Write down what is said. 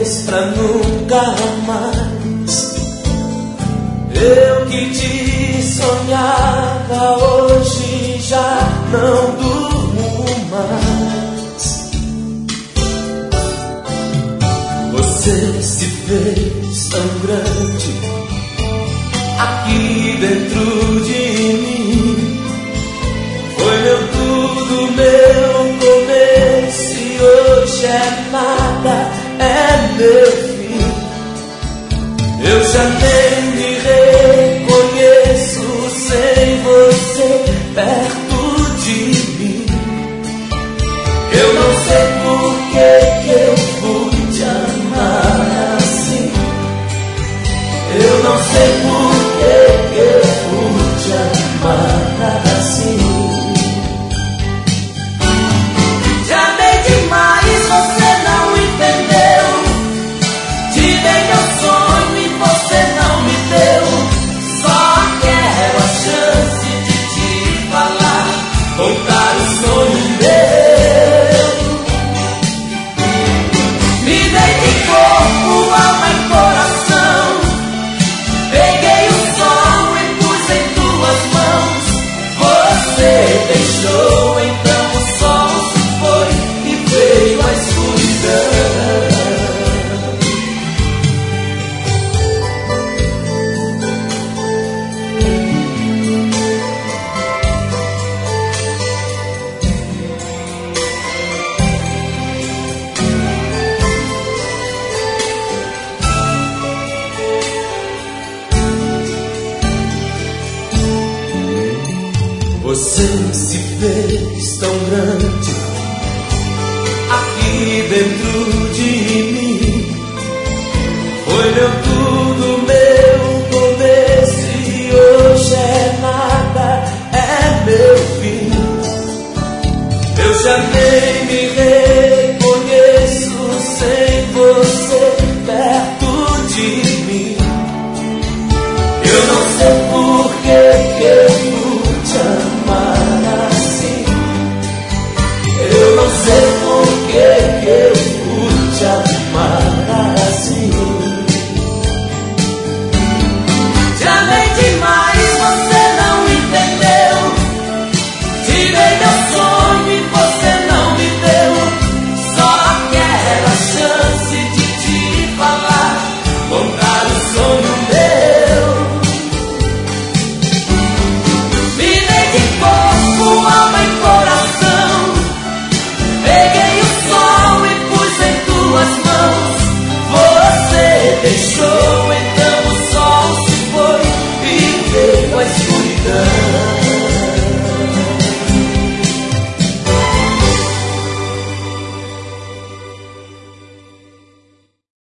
vez pra nunca mais. Eu que te sonhava, hoje já não durmo mais. Você se fez tão grande aqui dentro de mim. Foi meu tudo, meu começo, e hoje é nada, é meu fim. Eu já nem me reconheço sem você perto de mim. Eu não sei por que eu fui te amar assim. Eu não sei por que eu fui te amar assim. Já amei demais, você não entendeu. Te dei meu sonho e você não me deu. Só quero a chance de te falar, contar o sonho meu. Me dei de corpo, alma e coração. Peguei o sol e pus em tuas mãos. Você deixou, então o sol se foi e veio a escuridão. Você se fez tão grande aqui dentro